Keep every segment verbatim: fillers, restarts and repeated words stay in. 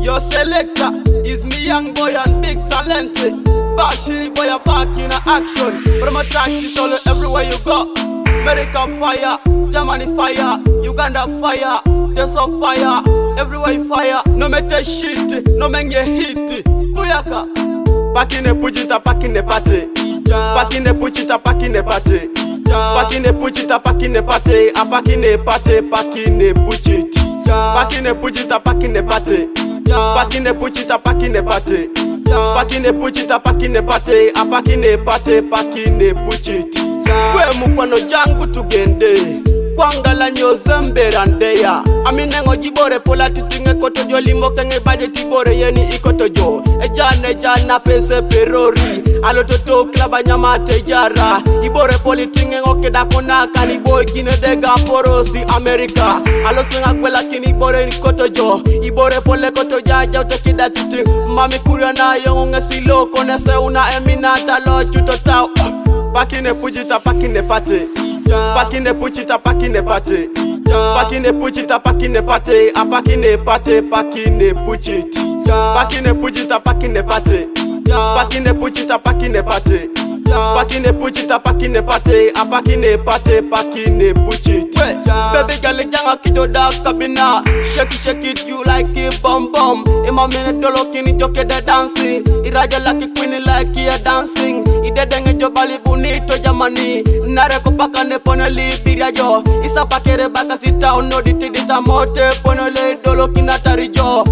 Your selector is me, young boy and big talented. Bashiri boy, a back in action. From a track is all everywhere you go. America fire, Germany fire, Uganda fire, there's a fire, everywhere fire. No matter shit, no man get hit. Buyaka. Back in the pujita, back in the party. Back in the pujita, back in the party. Back in the pujita, back in the party. A back in the party, back in the pujita. Back in the pujita, back in the party. Back in the pujita, back in the party. Back in the pujita, back in the party. A back in the party, back in the pujita. Kwe mukwano jangu tugende kwangala nyoze mberandeya aminengo jibore pola titinge koto jo limo kenge baje tibore yeni ikoto jo ejana ejana pese perori alototo klaba nyama tejara ibore poli tinge ngokeda konaka ni boy kine dega porosi America alosenga kwela kini bore ikoto jo ibore pole koto jaja utokida titing mami kuria na yonge silo kone se una eminata lo chutota. Back in the pujita, back in the party. Back in the pujita, back in the party. Back in the pujita, back in the party. A back in the party, back in the pujita. Back in the pujita, back in the party. Back in the pujita, back in the party. Back in the pujita, back in the party. A back in the party, back in the pujita. Baby girl, janga kido da kabina. Shake it, shake it, you like it, bum bum. Ima minute dolo kini joke de dancing. Iraja like a queen like you dancing. Ide denge jo bali bonito jamani. Nare ko paka ne poneli birajo. Isa pakere baka sita ono diti dita mote ponele dolo kinatari jo.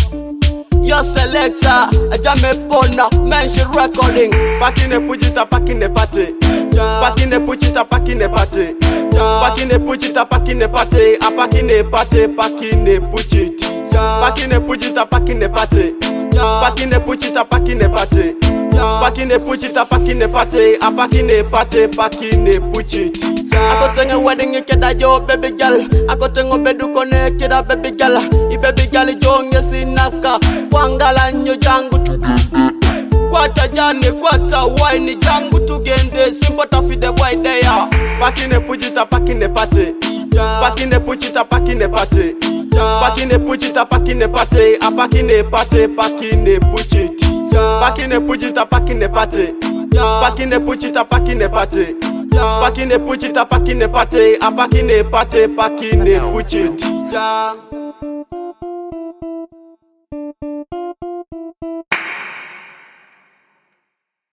Your selector, a jame pona, mention recording. Back in the pujita, back in the party. Back in the pujita, back in the party. Back in the pujita, back in the party. A back in the party, back in the pujita. Back in the pujita, back in the party. Back in the pujita, back in the party. Back in the pujita, back in the party. A back in the party, back in the pujita. I got a wedding, you can yo baby girl. I got a bedu connect, kid baby girl. I baby girl, young, yes, in Naka. Wangala, nyo jangu. Quata jani, quata wine, jangu to gain the simple toffee, the white they are. Back in the pujita, back in the party. Back in the pujita, back in the party. Back in the pujita, back in the party. A back in the party, back in the pujita. Back in the pujita, back in the party. Back in the pujita, back in the party. Back in the pujita, back in the party. A back in the party, back in the pujita.